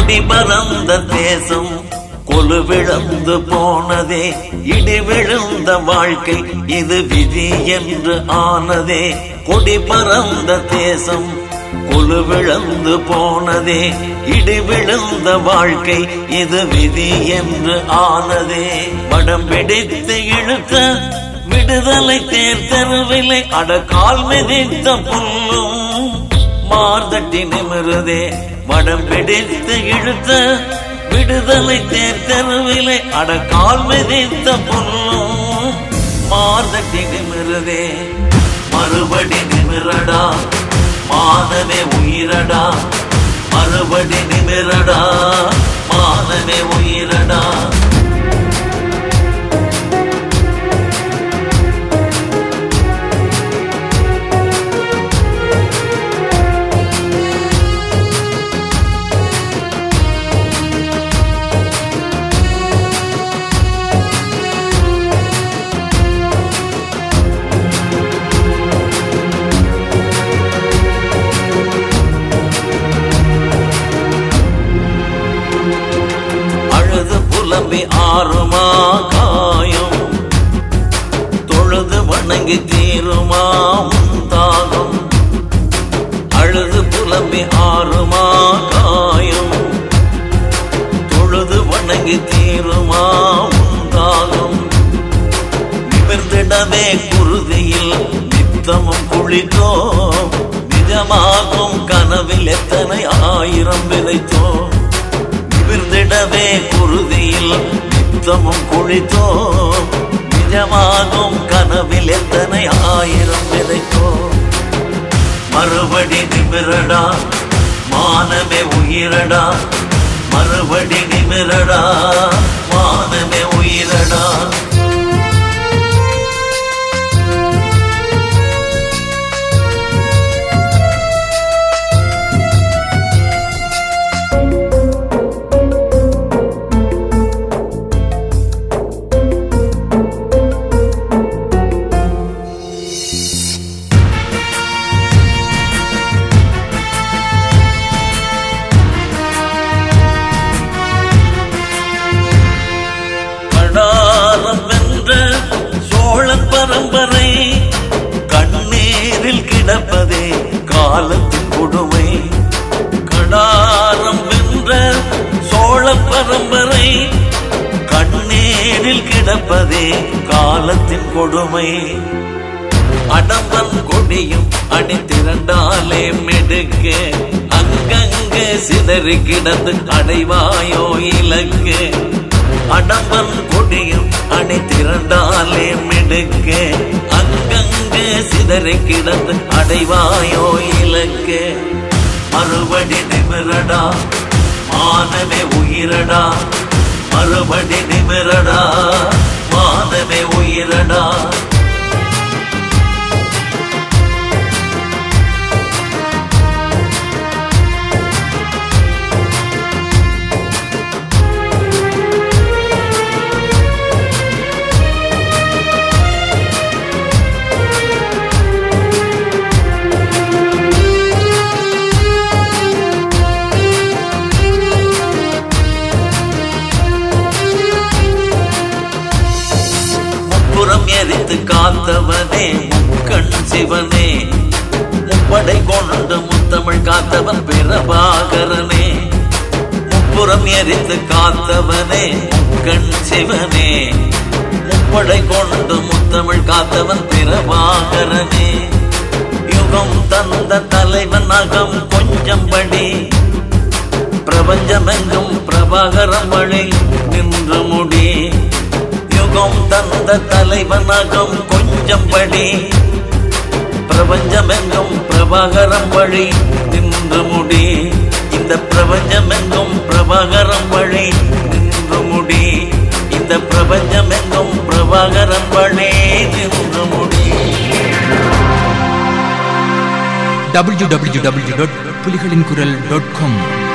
கொடி பறந்த தேசம் கொலு விழுந்து போனதே, இடி விழுந்த வாழ்க்கை இது விதி என்று ஆனதே. கொடி பறந்த தேசம் கொலு விழுந்து போனதே, இடி விழுந்த வாழ்க்கை இது விதி என்று ஆனதே. படம் பிடித்து இழுத்த விடுதலை தேர்தருவிலை அடக்கால் மிதித்த புல்லும் மார்தட்டி நிமிருதே. படம் பிடித்து இழுத்த விடுதலை தேர்தருவிலை அடக்கால் மிதித்த புல்லும் மார்தட்டி நிமிருதே. மறுபடி நிமிரடா மானமே உயிரடா, மறுபடி நிமிரடா மானமே உயிரடா. புலம்பி ஆறுமா காயம், தொழுது வணங்கி தீருமா தாகம். அழுது புலம்பி ஆறுமா காயம், தொழுது வணங்கி தீருமா தாகம். நிமிர்ந்திடவே குருதியில் நித்தமும் குளித்தோம், நிஜமாகும் கனவில் எத்தனை ஆயிரம் விதைத்தோம். விருந்திடவே குருதியில் நித்தமும் குளித்தோம், நிஜமாகும் கனவில் எத்தனை ஆயிரம் விதைத்தோம். மறுபடி நிமிரடா மானமே உயிரடா, மறுபடி நிமிரடா மானமே உயிரடா. சோழன் பரம்பரை கண்ணீரில் கிடப்பதே காலத்தின் கொடுமை. கடாரம் வென்ற சோழன் பரம்பரை கண்ணீரில் கிடப்பதே காலத்தின் கொடுமை. அடம்பன் கொடியும் அணி திரண்டாலே மெடுக்க, அங்கங்கே சிதறி கிடந்து அடைவாயோ இலக்கு. அடம்பன் கொடியும் அணி திரண்டாலே மிடுக்க, அங்கங்கே சிதறி கிடந்து அடைவாயோ இலக்கு. மறுபடி நிமிரடா மானமே உயிரடா, மறுபடி நிமிரடா மானமே உயிரடா. எரித்து காத்தவனே முக்கண் சிவனே, முப்படை கொண்டு முத்தமிழ் காத்தவன் பிரபாகரனே. முப்புறம் எரித்து காத்தவனே முக்கண் சிவனே, முப்படை கொண்டு முத்தமிழ் காத்தவன் பிரபாகரனே. யுகம் தந்த தலைவன் அகம் கொஞ்சம் படி, பிரபஞ்சமெங்கும் பிரபாகரம் வழி நின்று முடி. யுகம் தந்த தலைவனகம் கொஞ்சம் படி, பிரபஞ்சமெங்கும் பிரபாகரம் வழி நின்று முடி. இந்த பிரபஞ்சமெங்கும் பிரபாகரம் வழி நின்று முடி, இந்த பிரபஞ்சமெங்கும் பிரபாகரம் வழி நின்று முடி. www.புலிகளின்குரல்.com